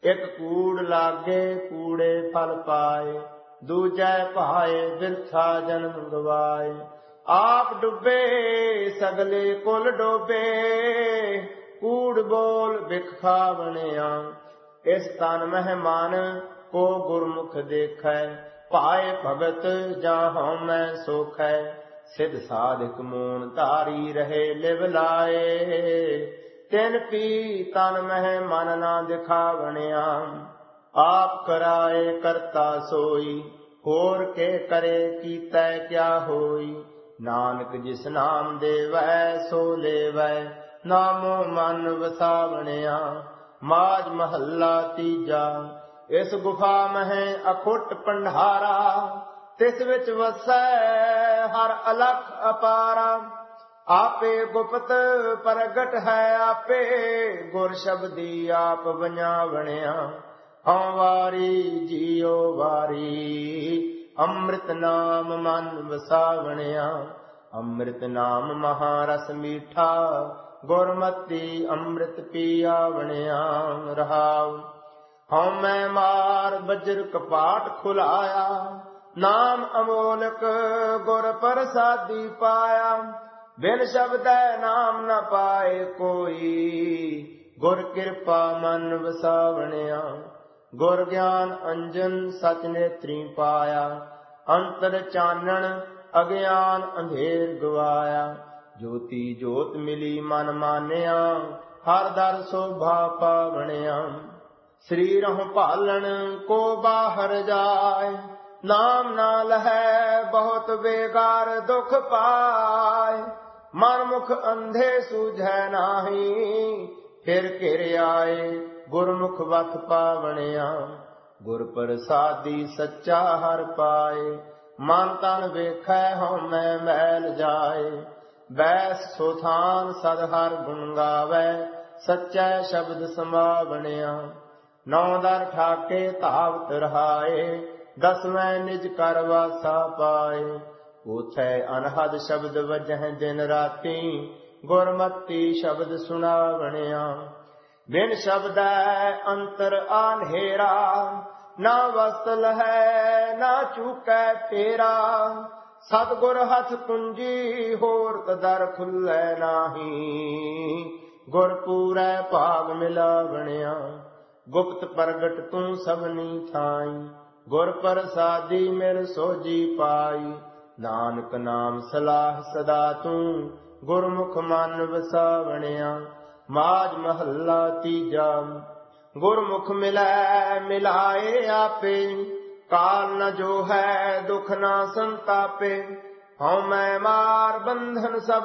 ਇੱਕ ਕੂੜ ਲਾਗੇ ਕੂੜੇ ਫਲ ਪਾਏ, ਦੂਜੈ ਭਾਏ ਬਿਰਥਾ ਜਨਮ ਗਵਾਏ। ਆਪ ਡੁੱਬੇ ਸਗਲੇ ਕੁਲ ਡੋਬੇ, ਕੂੜ ਬੋਲ ਬਿਖ ਖਾਵਣਿਆ। ਇਸ ਤਨ ਮਹਿ ਮਨ ਕੋ ਗੁਰਮੁਖ ਦੇਖੈ, ਭਾਏ ਭਗਤ ਜਾਂ ਹਉਮੈ ਸੋਖੈ। ਸਿਧ ਸਾਧਿਕ ਮੂਨ ਧਾਰੀ ਰਹੇ ਲਿਵ ਲਾਏ, ਤਿਨ ਪੀ ਤਨ ਮਹਿ ਮਨ ਨਾ ਦਿਖਾਵਣਿਆ। ਆਪ ਕਰਾਏ ਕਰਤਾ ਸੋਈ, ਹੋਰ ਕੇ ਕਰੇ ਕੀਤੈ ਕਿਆ ਹੋਈ। ਨਾਨਕ ਜਿਸ ਨਾਮ ਦੇਵੈ ਸੋ ਲੇਵੈ, ਨਾਮੋ ਮਨ ਵਸਾਵਣਿਆ। ਮਾਝ ਮਹੱਲਾ ਤੀਜਾ। ਇਸ ਗੁਫਾ ਮਹਿ ਅਖੁੱਟ ਭੰਡਾਰਾ, ਤਿਸ ਵਿੱਚ ਵਸੈ ਹਰ ਅਲਖ ਅਪਾਰਾ। ਆਪੇ ਗੁਪਤ ਪ੍ਰਗਟ ਹੈ ਆਪੇ, ਗੁਰ ਸ਼ਬਦੀ ਆਪ ਵਜਾਵਣਿਆ। ਹਉ ਵਾਰੀ ਜੀਉ ਵਾਰੀ, ਅੰਮ੍ਰਿਤ ਨਾਮ ਮਨ ਵਸਾਵਣਿਆ। ਅੰਮ੍ਰਿਤ ਨਾਮ ਮਹਾਰਸ ਮੀਠਾ, ਗੁਰਮਤੀ ਅੰਮ੍ਰਿਤ ਪੀਆਵਣਿਆ। ਰਹਾਉ। ਹਉਮੈ ਮਾਰ ਬਜਰ ਕਪਾਟ ਖੁਲਾਇਆ, ਨਾਮ ਅਮੋਲਕ ਗੁਰ ਪ੍ਰਸਾਦੀ ਪਾਇਆ। ਬਿਨ ਸ਼ਬਦੈ ਨਾਮ ਨ ਪਾਏ ਕੋਈ, ਗੁਰ ਕਿਰਪਾ ਮਨ ਵਸਾਵਣਿਆ। ਗੁਰ ਗਿਆਨ ਅੰਜਨ ਸਚ ਨੇਤਰੀ ਪਾਇਆ, ਅੰਤਰ ਚਾਨਣ ਅਗਿਆਨ ਅੰਧੇਰ ਗਵਾਇਆ। ਜੋਤੀ ਜੋਤ ਮਿਲੀ ਮਨ ਮਾਨਿਆ, ਹਰ ਦਰ ਸੋਭਾ ਪਾਵਣਿਆ। ਸਰੀਰਹੁ ਭਾਲਣ ਕੋ ਬਾਹਰ ਜਾਏ, ਨਾਮ ਨਾ ਲਹੈ ਬਹੁਤ ਬੇਗਾਰ ਦੁਖ ਪਾਏ। ਮਨ ਮੁਖ ਅੰਧੇ ਸੂਝੈ ਨਾਹੀ, ਫਿਰ ਘਿਰ ਆਏ ਗੁਰਮੁਖ ਵਤ ਪਾਵਣਿਆ। ਗੁਰ ਪ੍ਰਸਾਦੀ ਸੱਚਾ ਹਰ ਪਾਏ, ਮਨ ਤਨ ਵੇਖੈ ਹਉਮੈ ਮੈਲ ਜਾਏ। ਬੈਸ ਸੋਥਾਨ ਸਦ ਹਰ ਗੁਣ ਗਾਵੈ, ਸੱਚੈ ਸ਼ਬਦ ਸਮਾਵਣਿਆ। ਨੌ ਦਰ ਠਾਕੇ ਧਾਵਤ ਰਹਾਏ, ਦਸਵੈਂ ਨਿਜ ਕਰ ਵਾਸਾ ਪਾਏ। ਉਥੈ ਅਨਹਦ ਸ਼ਬਦ ਵਜਹਿ ਦਿਨ ਰਾਤੀ, ਗੁਰਮਤੀ ਸ਼ਬਦ ਸੁਣਾਵਣਿਆ। ਬਿਨ ਸ਼ਬਦੈ ਅੰਤਰ ਆਨੇਰਾ, ਨਾ ਵਸਲ ਹੈ ਨਾ ਚੂਕੈ ਫੇਰਾ। ਸਤਿਗੁਰ ਹੱਥ ਕੁੰਜੀ ਹੋਰ ਦਰ ਖੁੱਲੈ ਨਾਹੀ, ਗੁਰ ਪੂਰੈ ਭਾਗ ਮਿਲਾਵਣਿਆ। ਗੁਪਤ ਪ੍ਰਗਟ ਤੂੰ ਸਭਨੀ ਥਾਈ, ਗੁਰ ਪ੍ਰਸਾਦੀ ਮਿਲ ਸੋਜੀ ਪਾਈ। ਨਾਨਕ ਨਾਮ ਸਲਾਹ ਸਦਾ ਤੂੰ, ਗੁਰਮੁਖ ਮਨ ਵਸਾਵਣਿਆ। ਮਾਝ ਮਹੱਲਾ ਤੀਜਾ। ਗੁਰਮੁਖ ਮਿਲੈ ਮਿਲਾਏ ਆਪੇ, ਕਾਲ ਨ ਜੋ ਹੈ ਦੁਖ ਨਾ ਸੰਤਾਪੇ। ਹਉਮੈ ਮਾਰ ਬੰਧਨ ਸਭ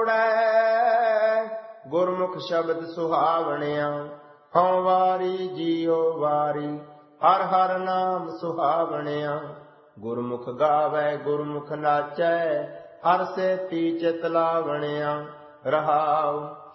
ਤੋੜੈ, ਗੁਰਮੁਖ ਸ਼ਬਦ ਸੁਹਾਵਣਿਆ। ਹਉ ਵਾਰੀ ਜੀਉ ਵਾਰੀ, ਹਰ ਹਰ ਨਾਮ ਸੁਹਾਵਣਿਆ। ਗੁਰਮੁਖ ਗਾਵੈ ਗੁਰਮੁਖ ਨਾਚੈ, ਹਰ ਸੇਤੀ ਚਿਤ ਲਾਵਣਿਆ। ਰਹਾਉ।